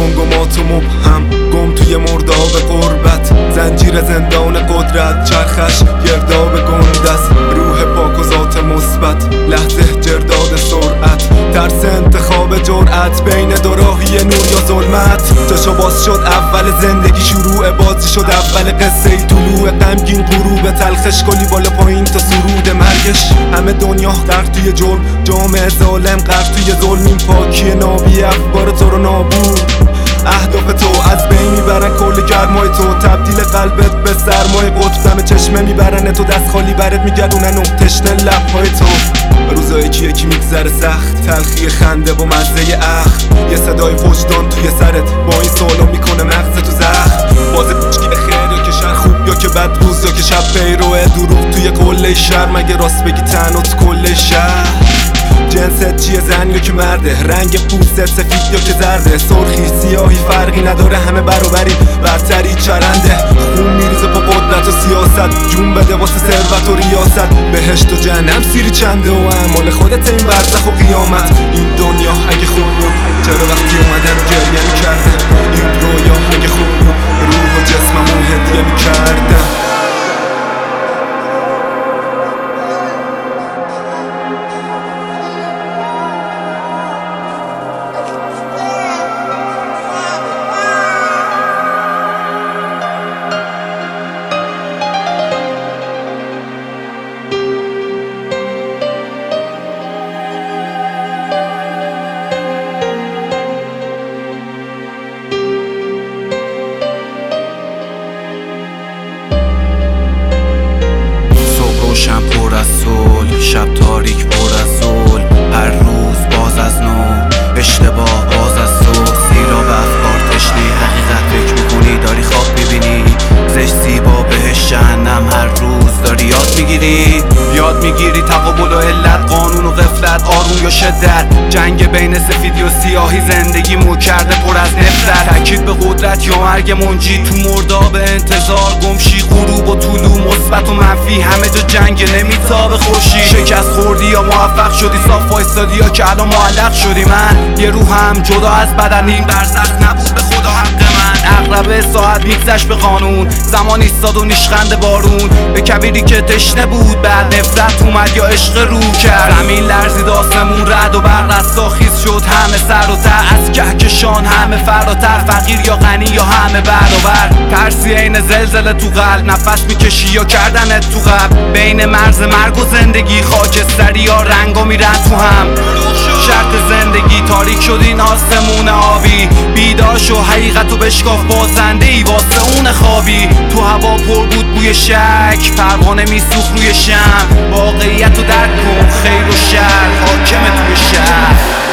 گنگ و مات و مبهم، گم توی مرداب غربت، زنجیر زندان قدرت، چرخش گرداب گندست، روح پاک و ذات مثبت، لحظه جرداد سرعت، ترس انتخاب جرأت، بین دوراهی نور یا ظلمت. جاشو باز شد اول زندگی، شروع بازی شد اول قصه ای، طلوع غمگین غروب تلخش، کلی بالا پایین تا سرود مرگش. همه دنیا غرق توی جرم، جامعه ظالم غرق توی ظلم، این پاکی نابی اخبار تو رو نابود. اهداف تو از بین میبرن کل گرمای تو، تبدیل قلبت به سرمای قطب، دم چشمه میبرن تو، دست خالی برات میگردونن تشنه لبهای تو. روزایی که یکی میگذره سخت، تلخی خنده و مزه اخم، یه صدای وجدان توی سرت با این سوالا میکنه مغز تو زخم. باز پیشگی خیر یا که شر، خوب یا که بد، روز یا که شب، پیروه دروغ توی کل شهر، مگه راست بگی تنها تو کل شهر. جنست چیه، زن یا که مرده، رنگ پوست سفید یا که زرده، سرخی سیاهی فرقی نداره، همه برابری، برتری چرنده. خون میریزه با قدرت و سیاست، جون بده واسه ثروت و ریاست، بهشت و جهنم سیری چنده و اعمال خودت این برزخ و قیامت. این دنیا اگه خوب بود چرا وقتی اومدم گریه میکرده، این رویا اگه خوب بود روح و جسممو هدیه میکردم. روشن پر از صلح، شب تاریک پر از ظلم، هر روز باز از نو، اشتباه باز از تو، زیرا به افکار تشنه، حقیقت فکر میکنی داری خواب میبینی، زشت زیبا بهش جهنم، هر روز داری یاد میگیری تقابل و علت، قانون و غفلت، آروم یا شدت، جنگ بین سفیدی و سیاهی، زندگی مو کرده پر از نفرت، تاکید به قدرت یا مرگ منجی، تو مرداب انتظار گمشی، غروب و طلوع مثبت و منفی، همه جا جنگ نمیتابه خوشی، شکست خوردی یا موفق شدی، صاف وایستادی یا که الان معلق شدی. من یه روحم جدا از بدن، این برزخ نبود به خدا حق من، اغرب ساعت میگذشت به قانون، زمان ایستاد و نیشخند بارون، به کبیری که تشنه بود بعد نفرت اومد یا عشق رو کرد، زمین لرزید آسمون رد و برق رستاخیز شد، همه سر و ته از کهکشان، همه فراتر، فقیر یا غنی یا همه برابر، ترسی عین زلزله تو قلب، نفس میکشی یا کردنت تو قبر، بین مرز مرگ و زندگی، خاکستری یا رنگا میرن تو هم، شرط زندگی تاریک شد این آسمون آبی، بیدار شو حقیقتو بشکاف، بازنده ای واسه اون خوابی، تو هوا پر بود بوی شک، پروانه میسوخت روی شم، واقعیتو درک کن، خیر و شر حاکم توی شهر.